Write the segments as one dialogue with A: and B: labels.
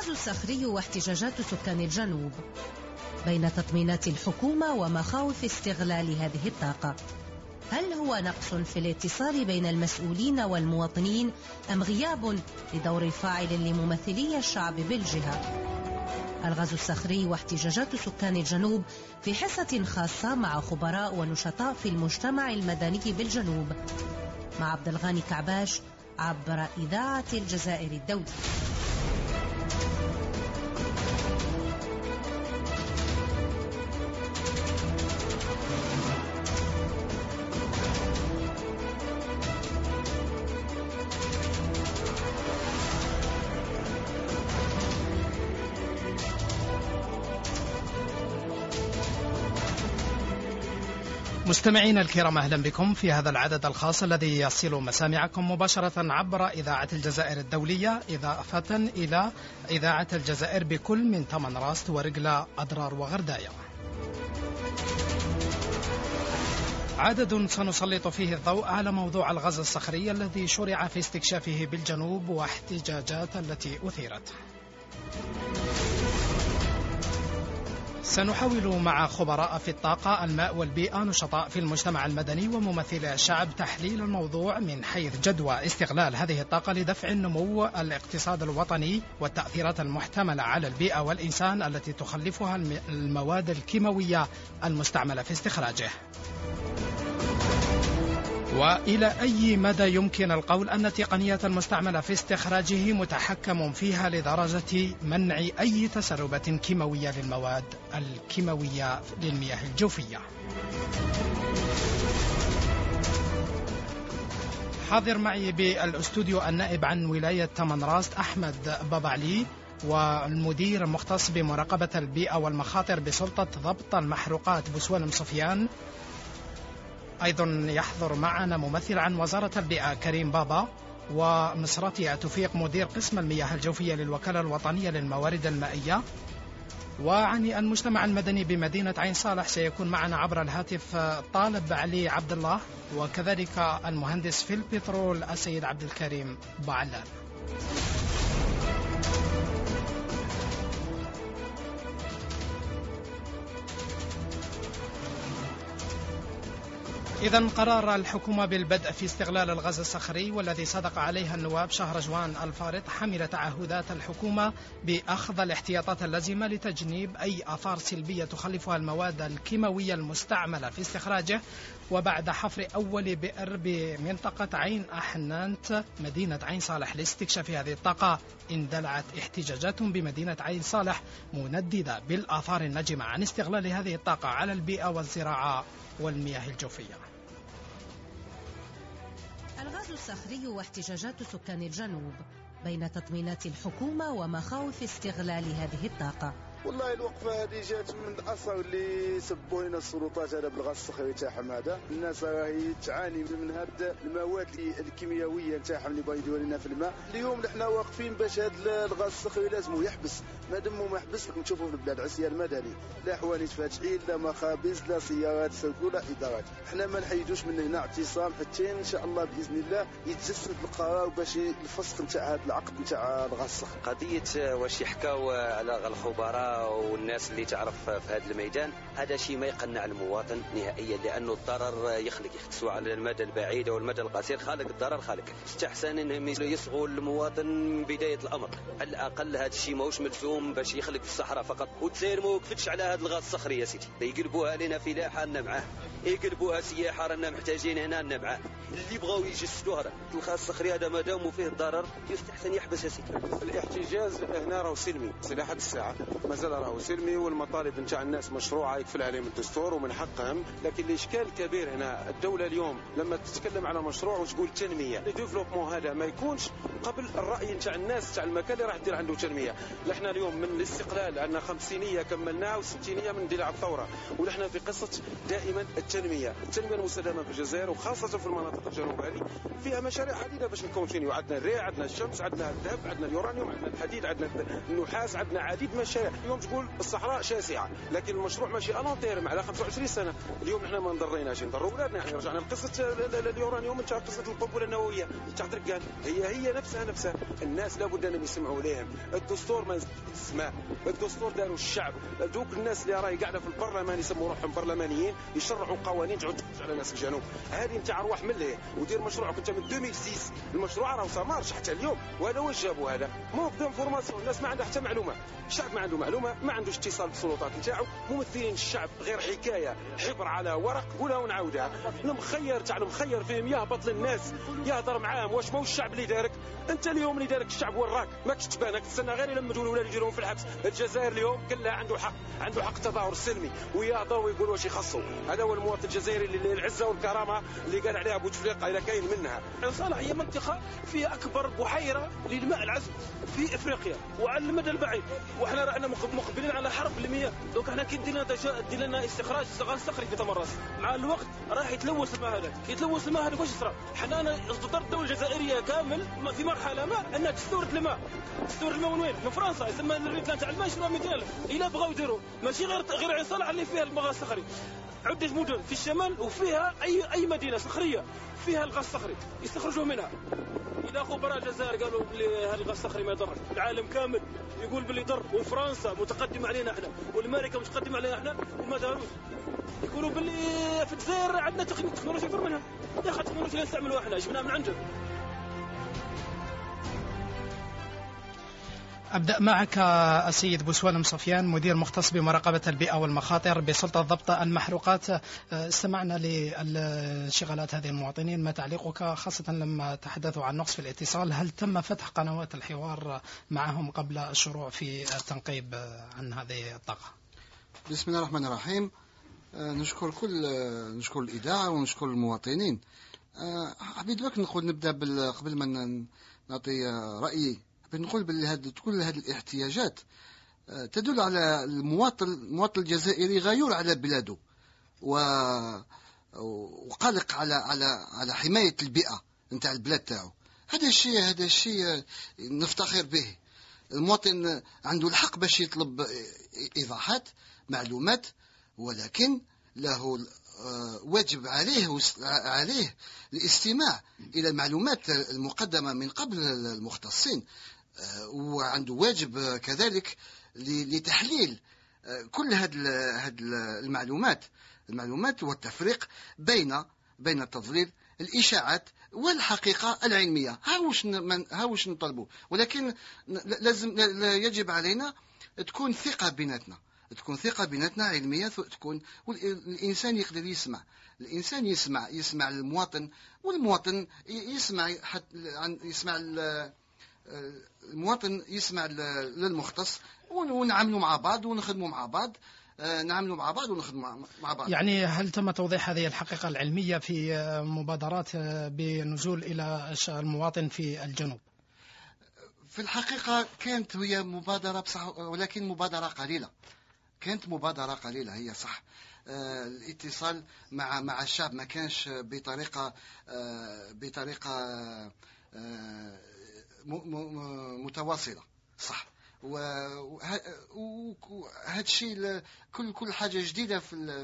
A: الغاز الصخري واحتجاجات سكان الجنوب، بين تطمينات الحكومة ومخاوف استغلال هذه الطاقة. هل هو نقص في الاتصال بين المسؤولين والمواطنين أم غياب لدور فاعل لممثلي الشعب بالجهة؟ الغاز الصخري واحتجاجات سكان الجنوب في حصة خاصة مع خبراء ونشطاء في المجتمع المدني بالجنوب، مع عبد الغاني كعباش عبر إذاعة الجزائر الدولية.
B: مستمعين الكرام، أهلا بكم في هذا العدد الخاص الذي يصل مسامعكم مباشرة عبر إذاعة الجزائر الدولية، إضافة إلى إذاعة الجزائر بكل من تمن راست ورقلة أضرار وغرداية. عدد سنسلط فيه الضوء على موضوع الغاز الصخري الذي شرع في استكشافه بالجنوب واحتجاجات التي أثيرت. سنحاول مع خبراء في الطاقة، الماء والبيئة، نشطاء في المجتمع المدني وممثلي الشعب تحليل الموضوع من حيث جدوى استغلال هذه الطاقة لدفع النمو الاقتصاد الوطني والتأثيرات المحتملة على البيئة والإنسان التي تخلفها المواد الكيماوية المستعملة في استخراجه. وإلى أي مدى يمكن القول أن التقنية المستعملة في استخراجه متحكم فيها لدرجة منع أي تسربات كيماوية للمواد الكيماوية للمياه الجوفية؟ حاضر معي بالاستوديو النائب عن ولاية تمن راست أحمد بابعلي، والمدير المختص بمراقبة البيئة والمخاطر بسلطة ضبط المحروقات بوسوالم صفيان. أيضا يحضر معنا ممثل عن وزارة البيئة كريم بابا، ومصراتي توفيق مدير قسم المياه الجوفية للوكالة الوطنية للموارد المائية. وعن المجتمع المدني بمدينة عين صالح سيكون معنا عبر الهاتف طالب علي عبد الله، وكذلك المهندس في البترول السيد عبد الكريم بعلال. إذن قرار الحكومة بالبدء في استغلال الغاز الصخري والذي صدق عليها النواب شهرجوان الفارط حمل تعهدات الحكومة بأخذ الاحتياطات اللازمة لتجنيب أي آثار سلبية تخلفها المواد الكيماوية المستعملة في استخراجه. وبعد حفر أول بئر بمنطقة عين أحنانت مدينة عين صالح لاستكشاف هذه الطاقة، اندلعت احتجاجات بمدينة عين صالح منددة بالآثار الناجمة عن استغلال هذه الطاقة على البيئة والزراعة والمياه الجوفية.
A: الغاز الصخري واحتجاجات سكان الجنوب، بين تطمينات الحكومة ومخاوف استغلال هذه الطاقة.
C: والله الوقفه هذه جات من الاثر اللي سبوا لنا السلطات هذا بالغاز الصخري تاعهم. هذا الناس راهي تعاني من هذه المواد الكيميائيه تاعهم اللي باغي يديروا لنا في الماء. اليوم نحن واقفين باش هذا الغاز الصخري لازم يحبس. ما دمو ما حبس نشوفوا في البلاد عصيان مدني، لا حوانيت فاتحين، لا مخابز، لا سيارات سوقوا، لا ادارات. احنا ما نحيدوش من هنا اعتصام حتى ان شاء الله باذن الله يتجسد القرار باش الفسخ نتاع هذا العقد نتاع الغاز الصخري.
D: قضيه واش يحكاو على الخبراء والناس اللي تعرف في هذا الميدان، هذا شيء ما يقنع المواطن نهائيا، لانه الضرر يخلق سواء على المدى البعيد او المدى القصير. خالق الضرر خالق. استحسن انهم يصغوا المواطن من بدايه الامر. على الاقل هذا الشيء ماهوش ملزوم باش يخلق في الصحراء فقط. والجزائر ما وقفتش على هذا الغاز الصخري يا سيدي، يقلبوها لنا فلاحه لنا معاه، يقلبوها سياحه رانا محتاجين هنا لنا معاه. اللي بغاو يجسدوها الغاز الصخري هذا ما دام فيه ضرر يستحسن يحبس يا سيدي.
E: الاحتجاج هنا راه سلمي لحد الساعه، مازال راهو سلمي، والمطالب نتاع الناس مشروعه يكفل عليهم الدستور ومن حقهم. لكن الاشكال الكبير هنا الدوله اليوم لما تتكلم على مشروع وتقول تنميه، الديفلوبمون هذا ما يكونش قبل الراي نتاع الناس تاع المكان اللي راح دير عنده تنميه. نحن اليوم من الاستقلال عندنا 50 كملناها و60 من اندلاع الثوره، ونحن في قصه دائما التنميه المستدامه في الجزائر وخاصه في المناطق الجنوب هذه فيها مشاريع عديده باش نكون فين. عندنا الريع، عندنا الشمس، عندنا الذهب، عندنا اليورانيوم، عندنا الحديد، عندنا النحاس، عندنا عديد من المشاريع. اليوم تقول الصحراء شاسعه، لكن المشروع ماشي الونتيرم على 25 سنه. اليوم نحن ما نضريناش، نضروا اولادنا. احنا رجعنا لقصه اليورانيوم نتاع قصه القنبله النوويه تاع تركان، هي نفسها. الناس لابد انهم يسمعوا لهم. الدستور ما يسمع، الدستور داروا الشعب. دوك الناس اللي راهي قاعده في البرلمان يسموا روحهم برلمانيين يشرعوا قوانين تعود على ناس الجنوب. هذه نتاع ارواح ملي ودير مشروعك انت من 2006. المشروع راه سامارش حتى اليوم. وهذا واش جابوا؟ هذا موقف دانفورماسيون. الناس ما عندها حتى معلومه. الشعب ما عنده معلومه، ما عندوش اتصال بالسلطات نتاعو. ممثلين الشعب غير حكايه حبر على ورق. قولها ونعاودها. المخير فيهم يهبط للناس يهضر معاهم. واش ماهوش الشعب اللي دارك؟ انت اليوم اللي دارك الشعب وراك، ماكش تبانك. تستنى غير يلمدوا الاولاد يجيرهم في الحبس. الجزائر اليوم كلها عنده حق التظاهر السلمي ويهضروا ويقولوا واش يخصوا. هذا هو المواطن الجزائري اللي العزه والكرامه اللي قال عليها بوتفليقه اذا كاين منها. صالح هي منطقه فيها اكبر بحيره للماء العذب في افريقيا وعلى المدى البعيد، واحنا رانا مقبلين على حرب المياه. دونك احنا كي دير لنا استخراج غاز صخري في تمرس، مع الوقت راح يتلوث الماء هذا. يتلوث الماء هذا واش صرا؟ حنا اصدرت الدوله الجزائريه كامل في مرحله ما انها تستورد الماء من وين؟ من فرنسا. يسمى الريتلان تاع الماء شنو مثال الا بغاو يديروا ماشي غير عين صالح اللي فيها الغاز الصخري. عدة مدن في الشمال وفيها اي مدينه صخريه فيها الغاز الصخري يستخرجوا منها. الى خبراء الجزائر قالوا بلي هذا الغاز الصخري ما يضرش. العالم كامل يقول بلي ضر، وفرنسا متقدمه علينا احنا، والامريكا متقدمه علينا احنا وما داروش. يقولوا بلي في الجزائر عندنا تكنولوجيا اكبر منها. يا اخي التكنولوجيا اللي نستعملوها احنا جبناها من عندهم.
B: أبدأ معك السيد بوسوالم صفيان، مدير مختص بمراقبة البيئة والمخاطر بسلطة ضبط المحروقات. استمعنا لانشغالات هذه المواطنين، ما تعليقك خاصة لما تحدثوا عن نقص في الاتصال؟ هل تم فتح قنوات الحوار معهم قبل الشروع في التنقيب عن هذه الطاقة؟
F: بسم الله الرحمن الرحيم. نشكر الإذاعة ونشكر المواطنين. حبيت بك نبدأ قبل ما نعطي رأيي بنقول بأن كل هذه الاحتياجات تدل على المواطن الجزائري غيور على بلاده وقلق على حماية البيئة نتاع البلاد تاعو. هذا الشيء نفتخر به. المواطن عنده الحق باش يطلب إيضاحات معلومات، ولكن له واجب عليه الاستماع إلى المعلومات المقدمة من قبل المختصين، وعنده واجب كذلك لتحليل كل هذه المعلومات والتفريق بين التضليل، الإشاعات والحقيقة العلمية. ها وش نطلبه، ولكن يجب علينا تكون ثقة بيناتنا علمية، تكون الإنسان يقدر يسمع المواطن، والمواطن المواطن يسمع للمختص، ونعملوا مع بعض ونخدموا مع بعض.
B: يعني هل تم توضيح هذه الحقيقة العلمية في مبادرات بنزول إلى المواطن في الجنوب؟
F: في الحقيقة كانت هي مبادرة بصح، ولكن مبادرة قليلة هي صح. الاتصال مع الشعب ما كانش بطريقة متواصلة صح. وهذا الشيء كل حاجة جديدة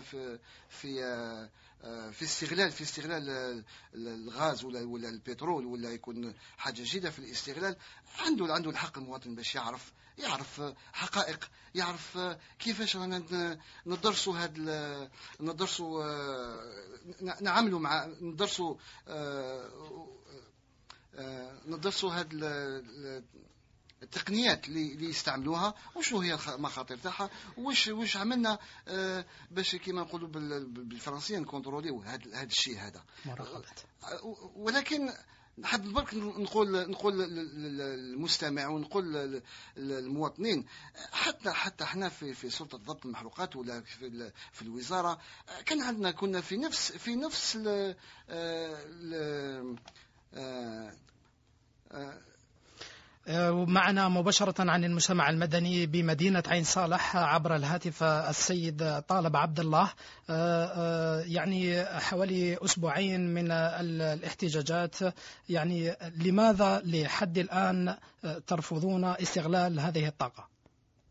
F: في استغلال الغاز ولا البترول، ولا يكون حاجة جديدة في الاستغلال. عنده الحق المواطن باش يعرف حقائق، يعرف كيفاش رانا ندرسوا هاد التقنيات اللي يستعملوها، وشنو هي المخاطر تاعها، واش عملنا باش كيما نقولوا بالفرنسيه نكونتروليو هذا الشيء هذا
B: مراقبه.
F: ولكن نحب برك نقول للمستمع ونقول للمواطنين، حتى احنا في سلطه ضبط المحروقات ولا في الوزاره كنا في نفس
B: معنا مباشرة عن المجتمع المدني بمدينة عين صالح عبر الهاتف السيد طالب عبد الله. يعني حوالي أسبوعين من الاحتجاجات، يعني لماذا لحد الآن ترفضون استغلال هذه الطاقة؟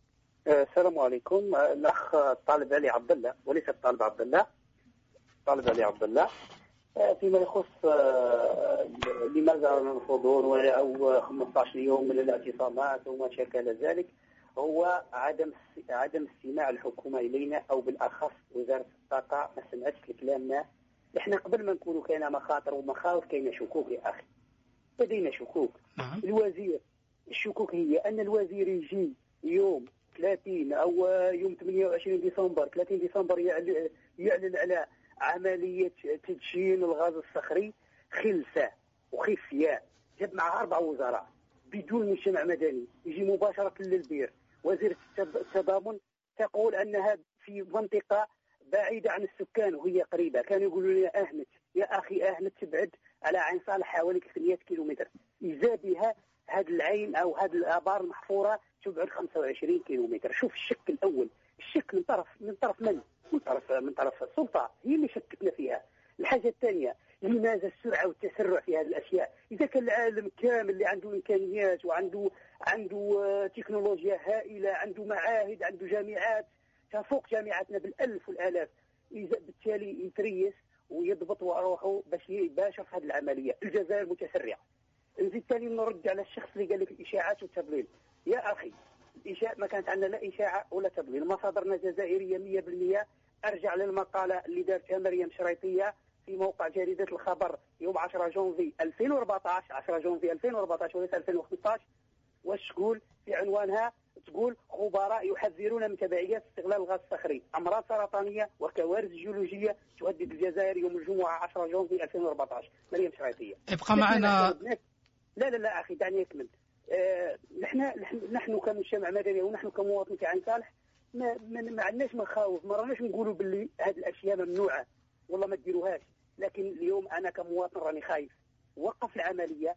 G: السلام عليكم. الأخ الطالب علي عبد الله، وليس الطالب عبد الله، الطالب علي عبد الله. فيما يخص لماذا نرفضون أو 15 يوم من الاعتصامات وما شابه ذلك، هو عدم استماع الحكومة إلينا، أو بالأخص وزارة الطاقة ما سمعتش لكلامنا. احنا قبل ما نقولوا كاين مخاطر ومخاوف كاين شكوك يا أخي، لدينا شكوك. الوزير، الشكوك هي أن الوزير يجي يوم 30 أو يوم 28 ديسمبر 30 ديسمبر يعلن على عملية تدشين الغاز الصخري خلسة وخفية، جاب معها 4 وزراء بدون مجتمع مدني، يجي مباشرة للبير. وزيرة التضامن تقول أنها في منطقة بعيدة عن السكان وهي قريبة. كانوا يقولوا لنا أهنت يا أخي، أهنت تبعد على عين صالح حوالي 8 كيلومتر، إذا بها هذه العين أو هذه الآبار المحفورة تبعد 25 كيلومتر. شوف الشك الأول، الشك من طرف من؟ من طرف السلطة، هي اللي شكتنا فيها. الحاجة الثانية، لماذا السرعة والتسرع في هذه الأشياء؟ إذا كان العالم كامل اللي عنده إمكانيات وعنده تكنولوجيا هائلة، عنده معاهد، عنده جامعات تفوق جامعاتنا بالألف والآلاف، إذا بالتالي يتريس ويضبط وأروحه باش يباشر في هذه العملية. الجزائر متسرعة. نزيد ثاني نرد على الشخص اللي قال لك الإشاعات والتضليل. يا أخي، الإشاعة ما كانت عندنا لا إشاعة ولا تضليل، مصادرنا جزائرية 100%. أرجع للمقالة اللي دارتها مريم شريطية في موقع جريدة الخبر يوم 10 جونفي 2014، 10 جونفي 2014 وليس 2015. واش تقول في عنوانها؟ تقول خبراء يحذرون من تبعيات استغلال الغاز الصخري، أمراض سرطانية وكوارث جيولوجية تهدد الجزائر يوم الجمعة 10 جونفي 2014. مريم شريطية.
B: ابقى معنا.
G: لا أخي، دعني أكمل. نحن كمجتمع مدني ونحن كمواطن كعين صالح ما عندناش مخاوف، ما راناش نقولوا باللي هذه الاشياء ممنوعه والله ما تديروهاش، لكن اليوم انا كمواطن راني خايف. وقف العمليه،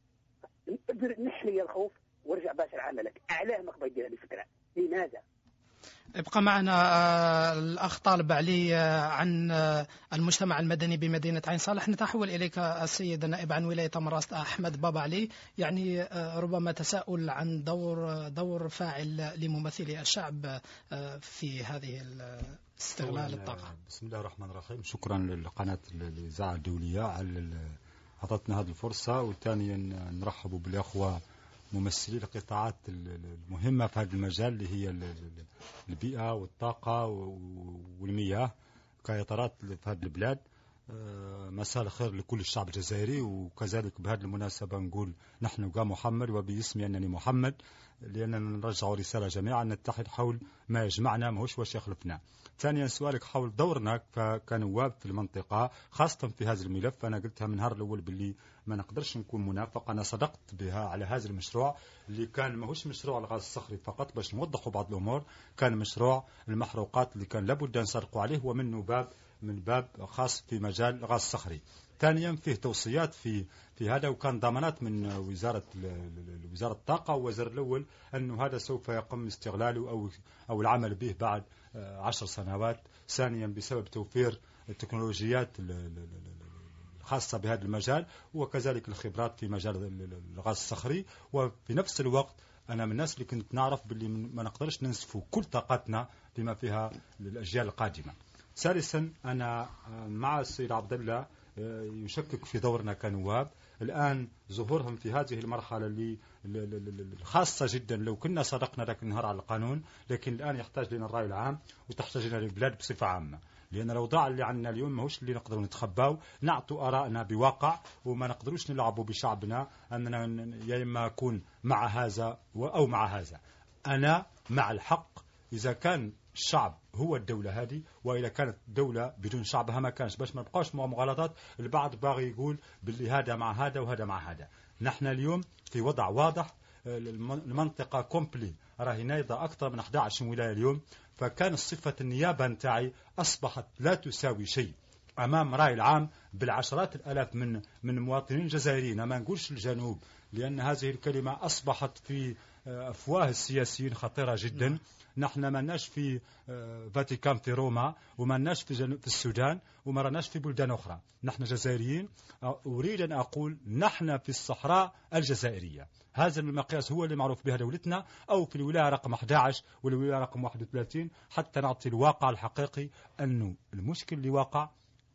G: نحلي الخوف وارجع باشر عملك. اعلاه ما قبل يدير هذه الفكره، لماذا؟
B: ابقى معنا الأخ طالب علي عن المجتمع المدني بمدينة عين صالح. نتحول إليك السيد النائب عن ولاية تمنراست أحمد بابا علي. يعني ربما تساؤل عن دور فاعل لممثلي الشعب في هذه استغلال الطاقة.
H: بسم الله الرحمن الرحيم. شكرا للقناة الإذاعة الدولية على أعطتنا هذه الفرصة، وثانيا نرحب بالأخوة ممثلي القطاعات المهمة في هذا المجال اللي هي البيئة والطاقة والمياه كإطارات في هذه البلاد. مساء الخير لكل الشعب الجزائري. وكذلك بهذه المناسبة نقول نحن كمحمد وباسمي أنني محمد، لأننا نرجع رسالة جميعا نتحد حول ما يجمعنا ماهوش واش يخلفنا. ثانيا سؤالك حول دورنا كنواب في المنطقة خاصة في هذا الملف. أنا قلتها من نهار الأول باللي ما نقدرش نكون منافق. أنا صدقت بها على هذا المشروع اللي كان ماهوش مشروع الغاز الصخري فقط، باش نوضحوا بعض الأمور، كان مشروع المحروقات اللي كان لابد أن نسرقوا عليه، ومنه من باب خاص في مجال الغاز الصخري. ثانيا فيه توصيات في هذا، وكان ضمانات من وزارة الطاقة ووزير الأول أنه هذا سوف يقوم استغلاله أو العمل به بعد 10 سنوات. ثانيا بسبب توفير التكنولوجيات الخاصة بهذا المجال، وكذلك الخبرات في مجال الغاز الصخري. وفي نفس الوقت أنا من الناس اللي كنت نعرف باللي ما نقدرش ننسفوا كل طاقتنا بما فيها للأجيال القادمة. ثالثا أنا مع السيد عبد الله يشكك في دورنا كنواب. الآن ظهورهم في هذه المرحلة اللي الخاصة جدا، لو كنا صدقنا ذاك النهار على القانون، لكن الآن يحتاج لنا الرأي العام وتحتاج لنا البلاد بصفة عامة، لأن الأوضاع اللي عندنا اليوم ماهوش اللي نقدروا نتخباو، نعطوا آرائنا بواقع وما نقدروش نلعبوا بشعبنا أننا يا إما أكون مع هذا أو مع هذا. أنا مع الحق إذا كان الشعب هو الدولة هذه، وإذا كانت دولة بدون شعبها ما كانش، باش ما بقاش مع مغالطات. البعض باغي يقول باللي هذا مع هذا وهذا مع هذا. نحن اليوم في وضع واضح، المنطقة كومبلي راهي نايضة أكثر من 11 ولاية اليوم، فكان صفة النيابة نتاعي أصبحت لا تساوي شيء أمام رأي العام بالعشرات الآلاف من المواطنين الجزائريين. ما نقولش الجنوب، لأن هذه الكلمة أصبحت في أفواه السياسيين خطيرة جدا. نحن ما لناش في فاتيكان في روما، وما لناش في السودان، وما رناش في بلدان أخرى. نحن جزائريين. أريد أن أقول نحن في الصحراء الجزائرية. هذا المقياس هو اللي معروف بها دولتنا، أو في الولاية رقم 11 والولاية رقم 31، حتى نعطي الواقع الحقيقي أنه المشكل اللي واقع.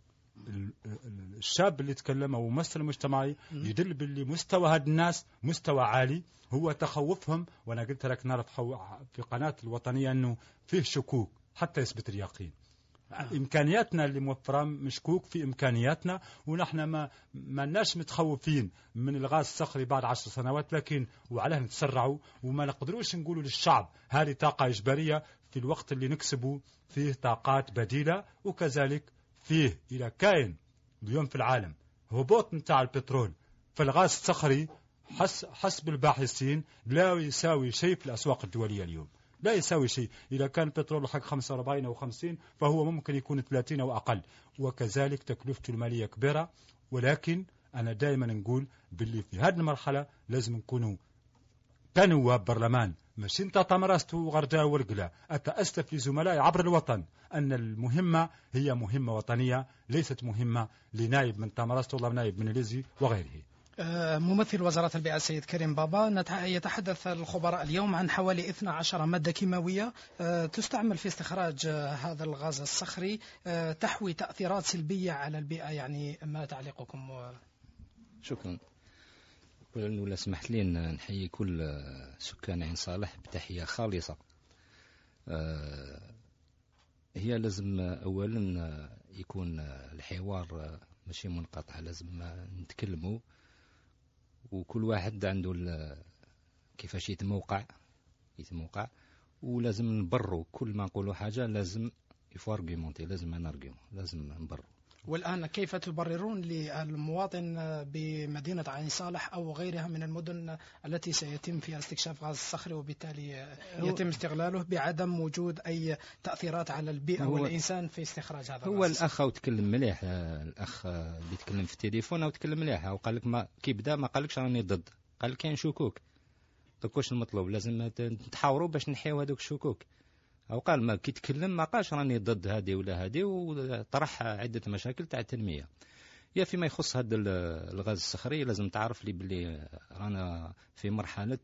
H: الشاب اللي تكلم أو ممثل مجتمعي يدل باللي مستوى هاد الناس مستوى عالي. هو تخوفهم، وأنا قلت لك نعرف في قناة الوطنية أنه فيه شكوك حتى يثبت اليقين. إمكانياتنا اللي موفرة مشكوك في إمكانياتنا، ونحن ما ناش متخوفين من الغاز الصخري بعد 10 سنوات، لكن وعليه نتسرعوا وما نقدروش نقولوا للشعب هذه طاقة إجبارية في الوقت اللي نكسبوا فيه طاقات بديلة. وكذلك فيه إلى كائن اليوم في العالم هبوط نتاع البترول، فالغاز الصخري حسب الباحثين لا يساوي شيء في الأسواق الدولية اليوم، لا يساوي شيء. إذا كان البترول حق 45 أو 50 فهو ممكن يكون 30 أو أقل، وكذلك تكلفته المالية كبيرة. ولكن أنا دائما نقول باللي في هذه المرحلة لازم نكونوا كنواب برلمان، مش انت تمرست وغرداء ورقلة. أتأسف لزملائي عبر الوطن أن المهمة هي مهمة وطنية، ليست مهمة لنائب من تمرست ولا نائب من اليزي وغيره.
B: ممثل وزارة البيئة السيد كريم بابا، يتحدث الخبراء اليوم عن حوالي 12 مادة كيماوية تستعمل في استخراج هذا الغاز الصخري، تحوي تأثيرات سلبية على البيئة. يعني ما تعليقكم؟
I: شكرا. ولا سمحت لي نحيي كل سكان عين صالح بتحية خالصة. هي لازم أولا يكون الحوار ماشي منقطع، لازم نتكلموا وكل واحد عنده كيفاش يتموقع، ولازم نبروا كل ما نقولوا حاجة لازم يفارغيمونتي، لازم نرجموا، لازم نبروا.
B: والآن كيف تبررون للمواطن بمدينة عين صالح أو غيرها من المدن التي سيتم فيها استكشاف غاز الصخري وبالتالي يتم استغلاله بعدم وجود أي تأثيرات على البيئة والإنسان في استخراج هذا الغاز؟
I: هو الأخ وتكلم مليح، الأخ اللي يتكلم في التليفون أو تكلم مليح، وقال لك ما كي بدا ما قالكش راني ضد، قال لك كاين شكوك. دونك واش المطلوب؟ لازم نتحاوروا باش نحيوا هذوك الشكوك. أو قال ما كي تكلم ما قالش راني ضد هذه ولا هذه، وطرح عدة مشاكل تاع التنمية. يا فيما يخص هذا الغاز الصخري لازم تعرف لي باللي رانا في مرحلة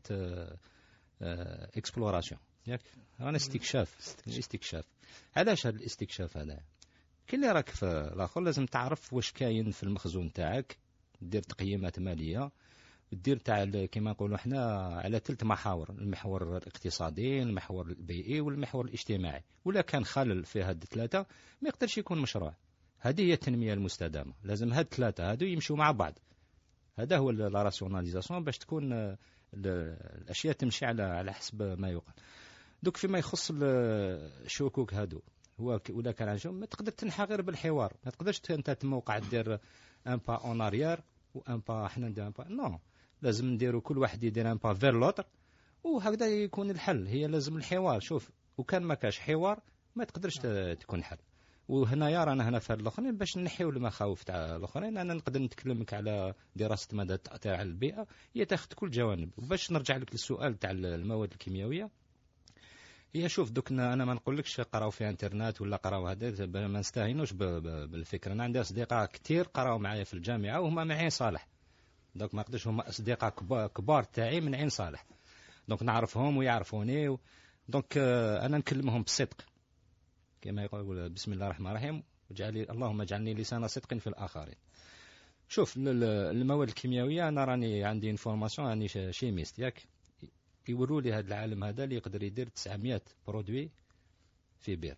I: اكسبلوراسيون، ياك رانا استكشاف. علاش هذا الاستكشاف هذا؟ كي اللي راك في الآخر لازم تعرف واش كاين في المخزون تاعك، دير تقييمات مالية، دير تاع كما نقولوا احنا على 3 محاور: المحور الاقتصادي، المحور البيئي، والمحور الاجتماعي. ولا كان خلل في هاد 3 ما يقدرش يكون مشروع. هذه هي التنمية المستدامة، لازم هاد 3 هادو يمشوا مع بعض. هذا هو لا راسيوناليزاسيون باش تكون الاشياء تمشي على حسب ما يقال. دوك فيما يخص الشكوك هادو، هو ولا كان عندهم ما تقدر تنحى غير بالحوار، ما تقدرش انت تموقع دير ان با اون اريير وان با حنا ندير ان با نو، لازم نديروا كل واحد يدير ان با فير لوتر، وهكذا يكون الحل. هي لازم الحوار. شوف، وكان ما كاش حوار ما تقدرش تكون حل. وهنايا رانا هنا في الاخرين باش نحيو المخاوف تاع الاخرين. انا نقدر نتكلمك على دراسه مدى التاثير على البيئه، هي تاخذ كل جوانب. وباش نرجع لك للسؤال تاع المواد الكيميائيه، هي شوف دوك انا ما نقولكش قراو في انترنت ولا قراو هذا، ما نستهينوش بالفكره. انا عندي اصدقاء كثير قراو معايا في الجامعه وهما من عين صالح، دونك ما قدرش هما اصدقاء كبار تاعي من عين صالح، دونك نعرفهم ويعرفوني دونك انا نكلمهم بصدق كما يقول بسم الله الرحمن الرحيم، اللهم اجعلني لسان صدق في الاخرين. شوف المواد الكيميائيه، انا راني عندي انفورماسيون، راني شيميست، ياك يوروا لي هذا العالم هذا اللي يقدر يدير 900 برودوي في بير.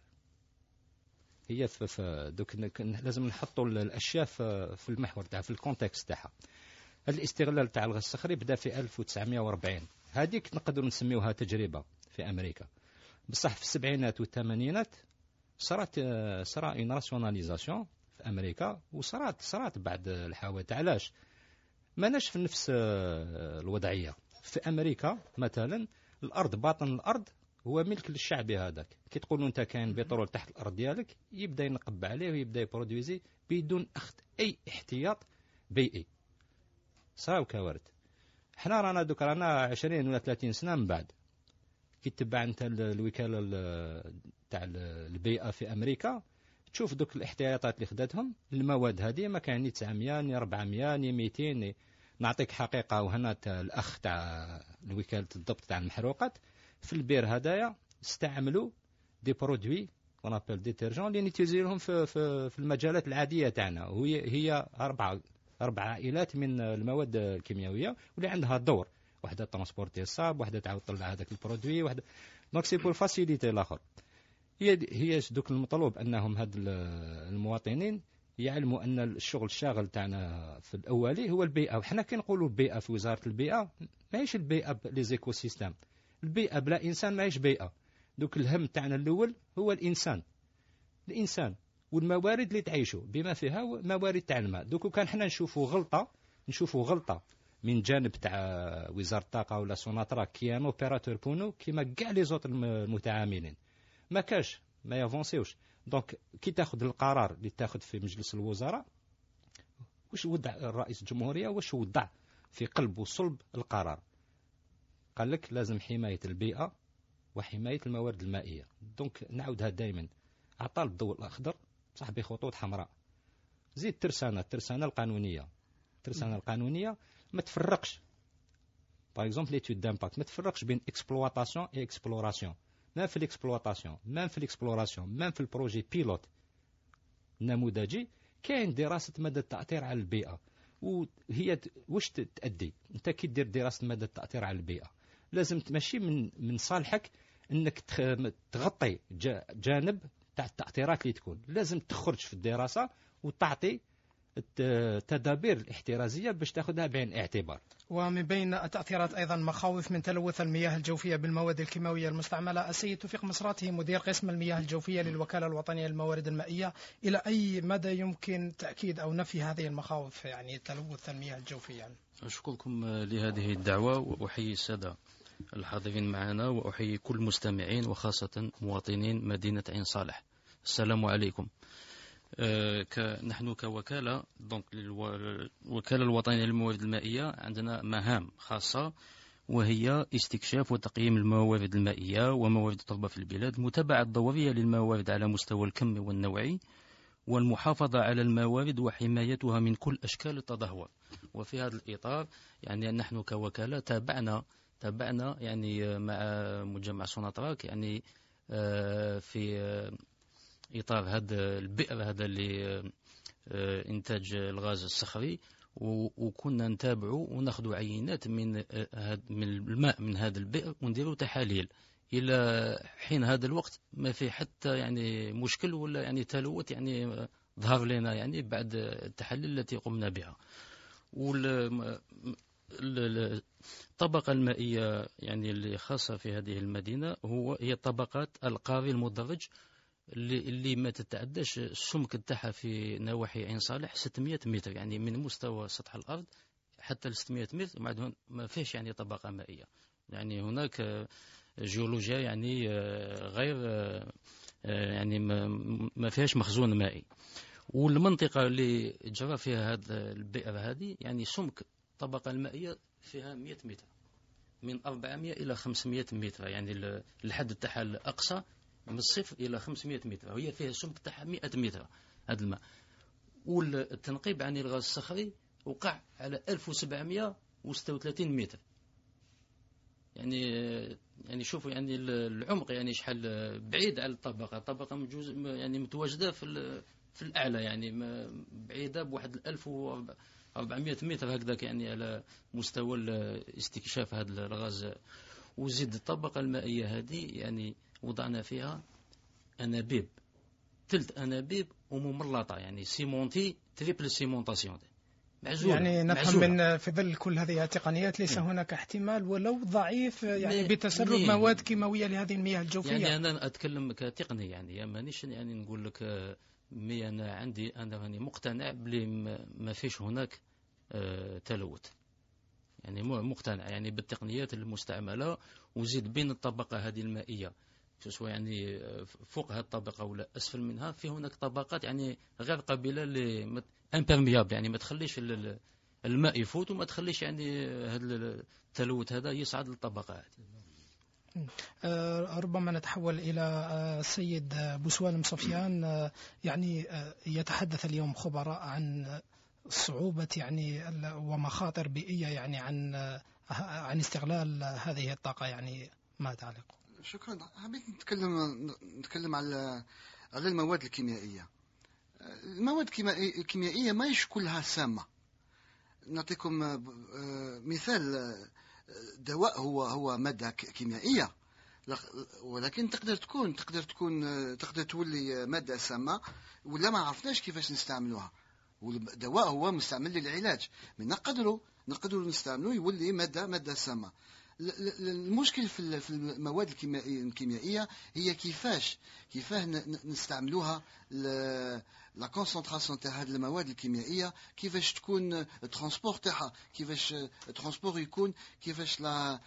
I: هي في دوك لازم نحطوا الاشياء في المحور تاعها، في الكونتكست تاعها. الاستغلال تاع الغاز الصخري بدا في 1940، هذيك نقدر نسميوها تجربه في امريكا. بصح في السبعينات والثمانينات صارت اون راسيوناليزاسيون في امريكا، وصارت بعد الحوادث. علاش ماناش في نفس الوضعيه؟ في امريكا مثلا الارض، باطن الارض هو ملك للشعب هذاك. كي تقولوا انت كاين بترول تحت الارض ديالك، يبدا ينقب عليه ويبدا يبرودويزي بدون اخذ اي احتياط بيئي. صراو كوارث. حنا رانا دوك رانا 20 ولا 30 سنة من بعد كي تتبع انت الوكالة تاع البيئة في أمريكا، تشوف دوك الاحتياطات اللي خدتهم المواد هذه ما كان 900 ني 400 ني 200. نعطيك حقيقة، وهنا الأخ تاع وكالة الضبط تاع المحروقات في البير هدايا استعملوا دي برودوي ونابل ديترجون اللي نتيزيرهم في المجالات العادية تاعنا، وهي أربع عائلات من المواد الكيميائية واللي عندها دور، واحدة ترانسبورتي الصاب، واحدة تعاود تطلع هذاك البرودوي، واحدة دونك سي بور فاسيليتي الآخر. هي دوك المطلوب أنهم هاد المواطنين يعلموا أن الشغل الشاغل تاعنا في الأولي هو البيئة. وحنا كي نقولوا البيئة في وزارة البيئة ماهيش البيئة ليزيكو سيستم، البيئة بلا إنسان ماهيش بيئة. دوك الهم تاعنا الأول هو الإنسان والموارد اللي تعيشوا بما فيها موارد تاع الماء. دوك كان حنا نشوفوا غلطة من جانب تاع وزارة الطاقة ولا سوناترا كي ان اوبيراتور بونو كيما كاع لي زوت المتعاملين ما يافونسيوش. دونك كي تاخذ القرار اللي تاخذ في مجلس الوزراء، واش وضع الرئيس الجمهورية، واش وضع في قلب وصلب القرار؟ قال لك لازم حماية البيئة وحماية الموارد المائية. دونك نعودها دائما، أعطى الضوء الأخضر صح بخطوط حمراء. زيد الترسانة القانونية ما تفرقش. باغ اكزومبل ليتود دامباكت ما تفرقش بين اكسبلواتاسيون اي اكسبلوراسيون. ما في الاكسبلواتاسيون ما في البروجي بيلوت نموذجي كاين دراسة مدى التأثير على البيئة. وهي واش تأدي انت كي دير دراسة مدى التأثير على البيئة؟ لازم تمشي من صالحك انك تغطي جانب تاع التأثيرات اللي تكون. لازم تخرج في الدراسة وتعطي التدابير الاحترازية باش تاخذها بعين الاعتبار.
B: ومن بين التأثيرات أيضا مخاوف من تلوث المياه الجوفية بالمواد الكيماوية المستعملة. السيد توفيق مصراته مدير قسم المياه الجوفية للوكالة الوطنية للموارد المائية، إلى أي مدى يمكن تأكيد أو نفي هذه المخاوف، يعني تلوث المياه الجوفية؟
J: أشكركم لهذه الدعوة، وأحيي السادة الحاضرين معنا، وأحيي كل المستمعين وخاصة مواطنين مدينة عين صالح. السلام عليكم. نحن كوكالة الوكالة الوطنية للموارد المائية عندنا مهام خاصة، وهي استكشاف وتقييم الموارد المائية وموارد التربة في البلاد، المتابعة الدورية للموارد على مستوى الكمي والنوعي، والمحافظة على الموارد وحمايتها من كل أشكال التدهور. وفي هذا الإطار يعني نحن كوكالة تابعنا يعني مع مجمع سوناتراك يعني في إطار هذا البئر هذا لإنتاج الغاز الصخري، وكنا نتابعه وناخذ عينات من الماء من هذا البئر ونديروا تحاليل. إلى حين هذا الوقت ما في حتى يعني مشكل ولا يعني تلوث يعني ظهر لنا يعني بعد التحاليل التي قمنا بها. الطبقة المائية يعني اللي خاصة في هذه المدينة هي طبقات القاري المدرج اللي ما تتعداش السمك تاعها في نواحي عين صالح 600 متر، يعني من مستوى سطح الأرض حتى ل 600 متر ما فيش يعني طبقة مائية. يعني هناك جيولوجيا يعني غير يعني ما فيهاش مخزون مائي. والمنطقة اللي جرى فيها هذا البئر هذه يعني سمك الطبقة المائية فيها 100 متر، من 400 إلى 500 متر، يعني الحد تاعها الأقصى من الصفر إلى 500 متر، وهي فيها سمك تاعها 100 متر هذا الماء. والتنقيب عن الغاز الصخري وقع على 1736 متر. يعني شوفوا يعني العمق يعني شحال بعيد على الطبقة يعني متواجدة في الأعلى، يعني بعيدة بواحد 1400 متر هكذاك، يعني على مستوى استكشاف هذا الغاز. وزيد الطبقة المائية هذه يعني وضعنا فيها أنابيب، 3 أنابيب ومملطة، يعني سيمونتي تريبل سيمونتاسيون معزولة.
B: يعني نفهم من في ظل كل هذه التقنيات ليس هناك احتمال ولو ضعيف يعني بتسرب مواد كيماوية لهذه المياه الجوفية.
J: يعني أنا أتكلم كتقني، يعني مانيش يعني نقول لك أنا راني مقتنع بلي ما فيش هناك تلوث، يعني مقتنع يعني بالتقنيات المستعملة. وزيد بين الطبقة هذه المائية سواء يعني فوق هذه الطبقة ولا أسفل منها، في هناك طبقات يعني غير قابلة امبرميابل، يعني ما تخليش الماء يفوت وما تخليش يعني هذا التلوث هذا يصعد للطبقة هذه.
B: ربما نتحول إلى السيد بوسوالم صفيان. يعني يتحدث اليوم خبراء عن صعوبة يعني ومخاطر بيئية يعني عن استغلال هذه الطاقة، يعني ما تعلق؟
F: شكرا. حبيت نتكلم على المواد الكيميائية. المواد الكيميائية ما كلها سامة. نعطيكم مثال. دواء هو مادة كيميائية، ولكن تقدر تولي مادة سامة ولا ما عرفناش كيفاش نستعملوها. والدواء هو مستعمل للعلاج، من نقدروا نستعملوه يولي مادة سامة. المشكل في المواد الكيميائية هي كيفاش نستعملوها. لا كونسنتراسيون تاع هذه المواد الكيميائية، كيفاش تكون الترانسبور تاعها، كيفاش الترانسبور يكون، كيفاش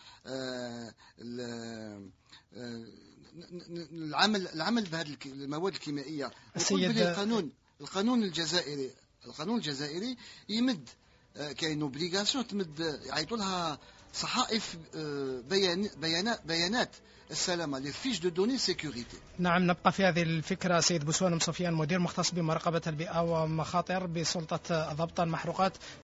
F: العمل بهذه المواد الكيميائية. القانون الجزائري يمد كاين اوبليغاسيون تمد يعيطوا لها صحائف بيانات السلامة، لي فيش دو دوني سيكوريتي.
B: نعم، نبقى في هذه الفكرة. سيد بوسوالم صفيان، مدير مختص بمراقبة البيئة ومخاطر بسلطة ضبط المحروقات.